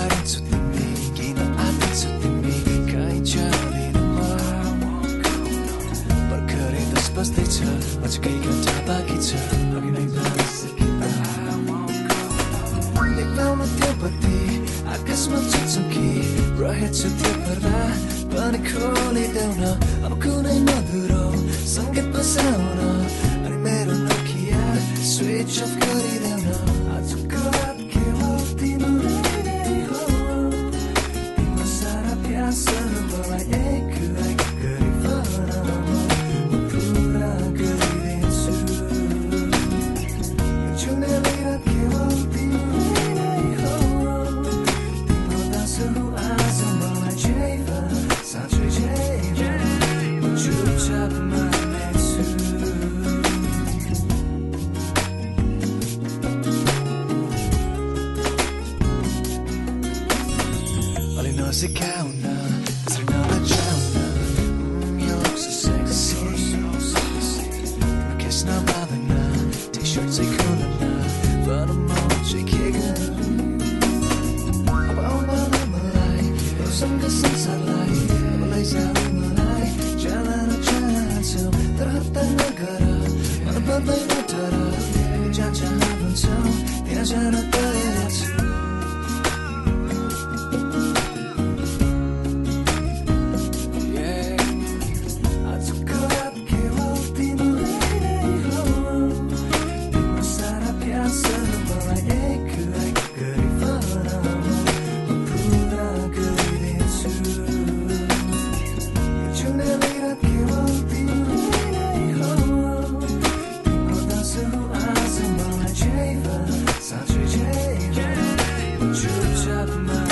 गरिन्छु तिमी किन आँटिन्छौ तिमी कहीँ जाँदिन म भर्खरै 10 बज्दैछ अझ केही घन्टा बाँकी छ अघि नै भागिसकेँ देखाउनु त्यो बत्ती आकाशमा चम्की रहेछ त्यो पर्दा पनि खोलिदेऊ न अब कुनै मधुरो सङ्गीत बजाउन अनि मेरो नोकिया स्विच अफ गरिदेऊ न आजको रात केवल तिम्रो नै हो तिम्रो सारा प्यासहरू मलाई एक गरी फर्म पुरा गरिदिन्छु जुनेली रात केवल तिम्रो नै हो तिम्रो दासहरू आज मलाई जेवा साँच्चै जेवा म चुपचाप मान्नेछु अलि नसिकाउन यसरी नबजाउन You look so sexy तिम्रो केस नबाँधन टी-सर्ट चाहिँ खोलन तर म चाहिँ के गर्नु अब आउन मलाई सँग संसारलाई अब लैजाऊ मलाई जान चाहन्छौ तर हत्ता नगर मन पर्दैन तर जहाँ जहाँ भन्छौ त्यहाँ जान तयार छु आजको रात केवल तिम्रो नै हो तिम्रो सारा प्यासहरू मलाई एक गरी फर्म पुरा गरिदिन्छु जुनेली रात केवल तिम्रो नै हो तिम्रो दासहरू आज मलाई जेवा साँच्चै जेवा चुपचाप